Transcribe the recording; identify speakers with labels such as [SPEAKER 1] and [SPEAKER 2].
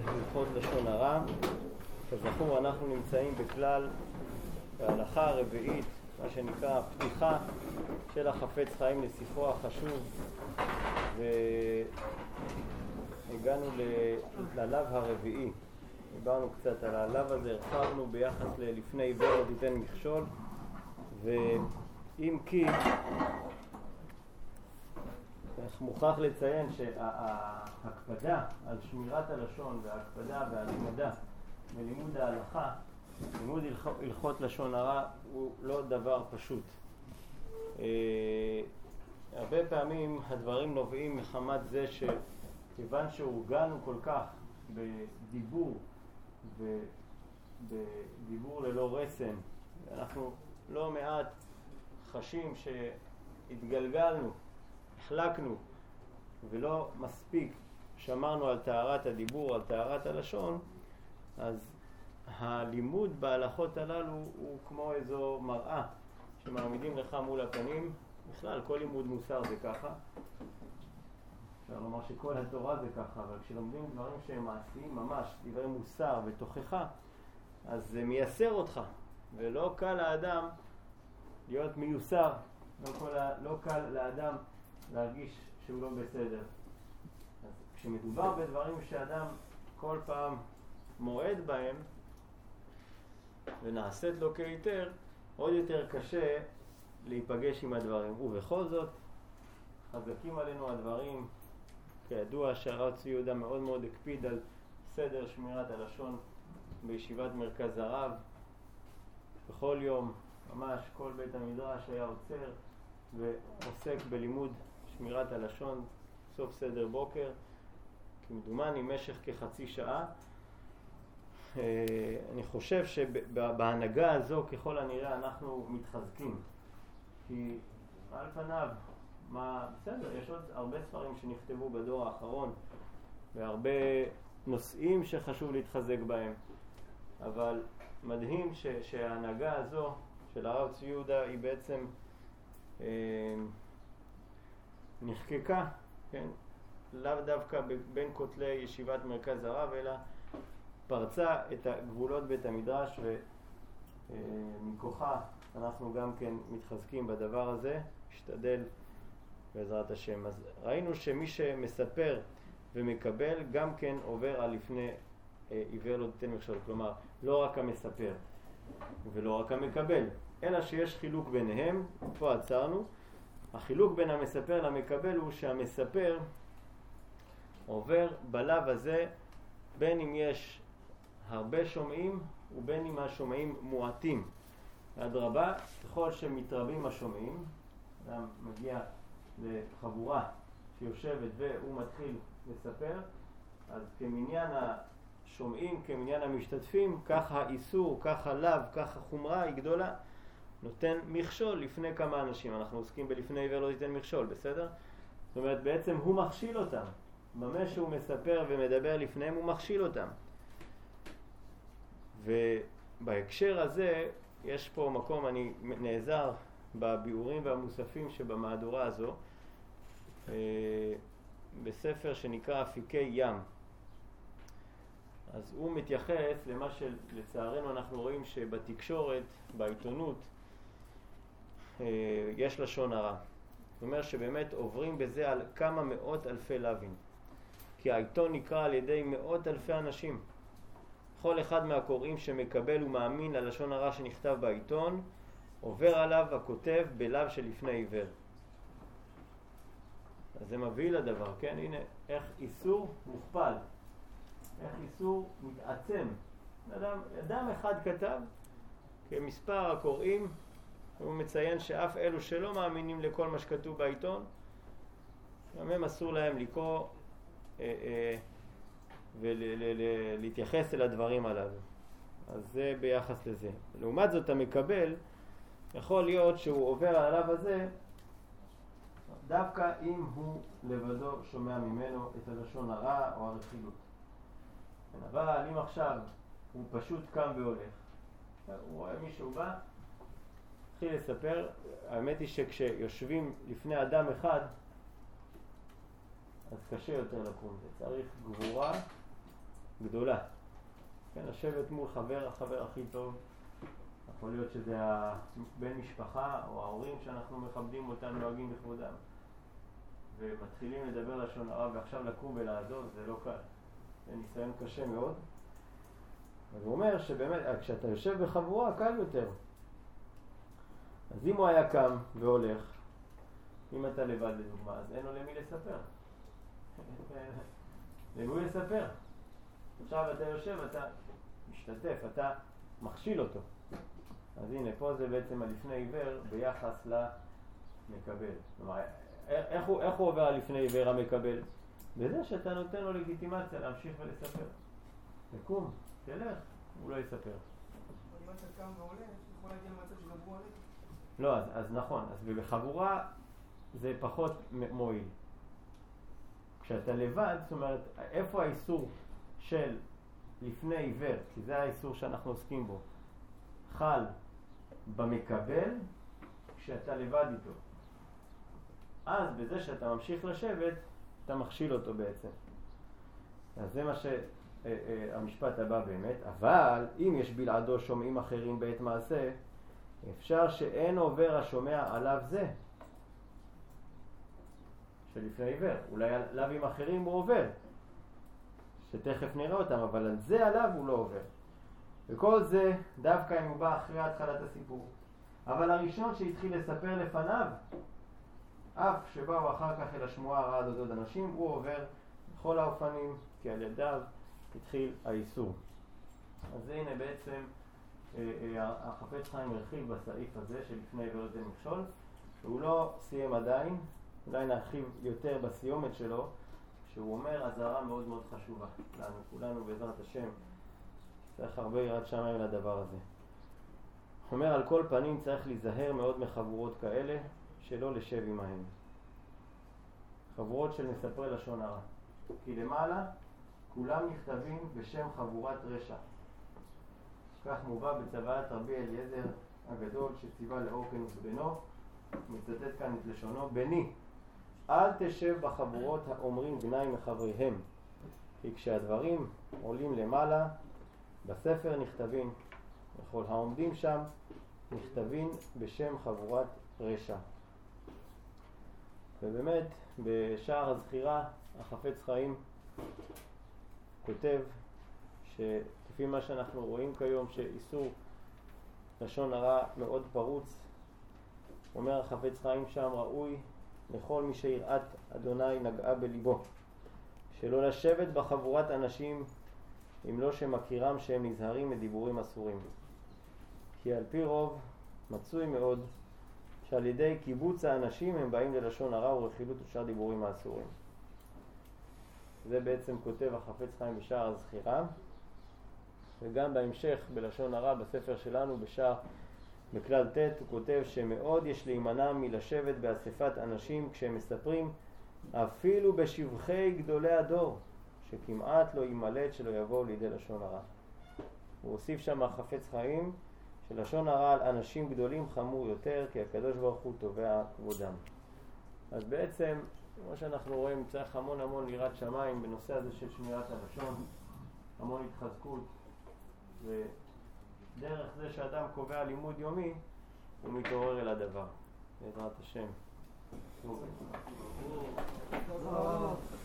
[SPEAKER 1] הלכות לשון הרע. כזכור, אנחנו נמצאים בכלל ההלכה הרביעית, מה שנקרא הפתיחה של החפץ חיים לספרו החשוב, והגענו ללאו הרביעי. דיברנו קצת על הלאו הזה, הרחבנו ביחס ללפני עיוור לא תיתן מכשול, ואם כי מוכרח לציין שההקפדה על שמירת הלשון וההקפדה והלימודה ולימוד ההלכה, לימוד הלכות לשון הרע, הוא לא דבר פשוט. הרבה פעמים הדברים נובעים מחמת זה שכיוון שהורגלנו כל כך בדיבור ובדיבור ללא רסן, אנחנו לא מעט חשים שהתגלגלנו, החלקנו ולא מספיק שמרנו על טהרת הדיבור, על טהרת הלשון, אז הלימוד בהלכות הללו הוא כמו איזו מראה שמעמידים לך מול הפנים. בכלל כל לימוד מוסר זה ככה, אפשר לומר שכל התורה זה ככה, אבל כשלומדים דברים שהם מעשיים ממש, דברי מוסר ותוכחה, אז זה מייסר אותך, ולא קל לאדם להיות מיוסר, לא קל לאדם להרגיש שהוא לא בסדר. אז כשמדובר בדברים שאדם כל פעם מועד בהם ונעשית לו כהיתר, עוד יותר קשה להיפגש עם הדברים. ובכל זאת חזקים עלינו הדברים. כידוע שהרב צבי יהודה מאוד מאוד הקפיד על סדר שמירת הלשון בישיבת מרכז הרב. בכל יום ממש כל בית המדרש היה עוצר ועוסק בלימוד שמירת הלשון, סוף סדר בוקר, כמדומני משך כחצי שעה. אני חושב שבהנהגה הזו ככל הנראה אנחנו מתחזקים, כי על פניו בסדר, יש עוד הרבה ספרים שנכתבו בדור האחרון והרבה נושאים שחשוב להתחזק בהם, אבל מדהים שההנהגה הזו של הרב צבי יהודה היא בעצם נחקקה, כן? לאו דווקא בין כותלי ישיבת מרכז הרב, אלא פרצה את הגבולות בית המדרש, ומכוחה אנחנו גם כן מתחזקים בדבר הזה, משתדל בעזרת השם. אז ראינו שמי שמספר ומקבל גם כן עובר על לפני עיוור לא תיתן מכשול, כלומר לא רק המספר ולא רק המקבל, אלא שיש חילוק ביניהם. פה עצרנו. החילוק בין המספר למקבל הוא שהמספר עובר בלב הזה בין אם יש הרבה שומעים ובין אם השומעים מועטים. אדרבה, ככל שמתרבים השומעים, אדם מגיע לחבורה שיושבת והוא מתחיל לספר, אז כמניין השומעים, כמניין המשתתפים, ככה האיסור, ככה לב, ככה חומרה היא גדולה, נותן מכשול לפני כמה אנשים. אנחנו עוסקים בלפני עיוור לא תיתן מכשול, בסדר? זאת אומרת, בעצם הוא מכשיל אותם. במה שהוא מספר ומדבר לפניהם, הוא מכשיל אותם. ובהקשר הזה, יש פה מקום, אני נעזר בביאורים והמוספים שבמהדורה הזו, בספר שנקרא אפיקי ים. אז הוא מתייחס למה שלצערנו אנחנו רואים שבתקשורת, בעיתונות, יש לשון הרע. זאת אומרת שבאמת עוברים בזה על כמה מאות אלפי לווים. כי העיתון נקרא על ידי מאות אלפי אנשים. כל אחד מהקוראים שמקבל ומאמין ללשון הרע שנכתב בעיתון, עובר עליו הכותב בלב שלפני עיוור. אז זה מביא לדבר, כן? הנה, איך איסור מוכפל. איך איסור מתעצם. אדם אחד כתב, כמספר הקוראים, הוא מציין שאף אלו שלא מאמינים לכל מה שכתוב בעיתון, גם הם אסור להם לקרוא ולהתייחס אל הדברים הללו. אז זה ביחס לזה. לעומת זאת המקבל, יכול להיות שהוא עובר על הלב הזה, דווקא אם הוא לבדו שומע ממנו את הלשון הרע או הרכילות. אבל אם עכשיו הוא פשוט קם והולך, הוא רואה מישהו בא, התחיל לספר. האמת היא שכשיושבים לפני אדם אחד, אז קשה יותר לקום. זה צריך גבורה גדולה. כן, לשבת מול החבר הכי טוב, יכול להיות שזה בן משפחה או ההורים שאנחנו מכבדים אותם, נוהגים בכבודם. ומתחילים לדבר לשון הרע ועכשיו לקום ולעזוב, זה לא קל. זה ניסיון קשה מאוד. אז הוא אומר שבאמת, כשאתה יושב בחבורה, קל יותר. אז אם הוא היה קם והולך, אם אתה לבד לדוגמה, אז אין לו למי לספר. למי לספר. עכשיו אתה יושב, אתה משתתף, אתה מכשיל אותו. אז הנה, פה זה בעצם הלפני עיוור ביחס למקבל. כלומר, איך הוא עובר על לפני עיוור המקבל? בזה שאתה נותן לו לגיטימציה להמשיך ולספר. תקום, תלך, הוא לא יספר.
[SPEAKER 2] אבל אם אתה קם והולך, יכול להגיע למצב שגם הוא הולך.
[SPEAKER 1] לא, אז נכון, אז בחבורה זה פחות מועיל. כשאתה לבד, זאת אומרת, איפה האיסור של לפני עיוור, כי זה האיסור שאנחנו עוסקים בו, חל במקבל כשאתה לבד איתו. אז בזה שאתה ממשיך לשבת, אתה מכשיל אותו בעצם. אז זה מה שהמשפט הבא באמת. אבל אם יש בלעדו שומעים אחרים בעת מעשה, אפשר שאין עובר השומע עליו זה. שלפני עיוור. אולי עליו עם אחרים הוא עובר. שתכף נראה אותם, אבל על זה עליו הוא לא עובר. וכל זה דווקא אם הוא בא אחרי התחלת הסיפור. אבל הראשון שהתחיל לספר לפניו, אף שבאו אחר כך אל השמועה הרעה עד עוד אנשים, הוא עובר בכל האופנים, כי על ידיו התחיל האיסור. אז הנה בעצם החפץ חיים הרחיב בסעיף הזה שלפני עיוור זה מכשול, שהוא לא סיים עדיין, אולי נרחיב יותר בסיומת שלו, שהוא אומר אזהרה מאוד מאוד חשובה לנו, כולנו בעזרת השם צריך הרבה יראת שמיים לדבר הזה. הוא אומר על כל פנים צריך להיזהר מאוד מחבורות כאלה שלא לשב עמהם. חבורות של מספרי לשון הרע. כי למעלה כולם נכתבים בשם חבורת רשע. כך מובא בצוואת רבי אליעזר הגדול שציווה לאורקנוס בנו, מצטט כאן את לשונו, בני אל תשב בחבורות האומרים גנאי מחבריהם, כי כשהדברים עולים למעלה בספר נכתבים, וכל העומדים שם נכתבים בשם חבורת רשע. ובאמת בשער הזכירה החפץ חיים כותב שכפי מה שאנחנו רואים כיום שאיסור לשון הרע מאוד פרוץ, אומר החפץ חיים שם ראוי לכל מי שיראת אדוני נגעה בליבו שלא לשבת בחבורת אנשים אם לא שמכירם שהם נזהרים מדיבורים אסורים, כי על פי רוב מצוי מאוד שעל ידי קיבוץ האנשים הם באים ללשון הרע ורכילות ושאר דיבורים האסורים. זה בעצם כותב החפץ חיים בשער הזכירה, וגם בהמשך בלשון הרע בספר שלנו בכלל ט' הוא כותב שמאוד יש להימנע מלשבת באספת אנשים כשהם מספרים אפילו בשבחי גדולי הדור, שכמעט לא יימלט שלא יבואו לידי לשון הרע. הוא הוסיף שם החפץ חיים שלשון הרע על אנשים גדולים חמור יותר, כי הקדוש ברוך הוא תובע כבודם. אז בעצם כמו שאנחנו רואים צריך המון יראת שמיים בנושא הזה של שמירת הלשון, המון התחזקות, ודרך זה שאדם קובע לימוד יומי הוא מתעורר אל הדבר בעזרת השם.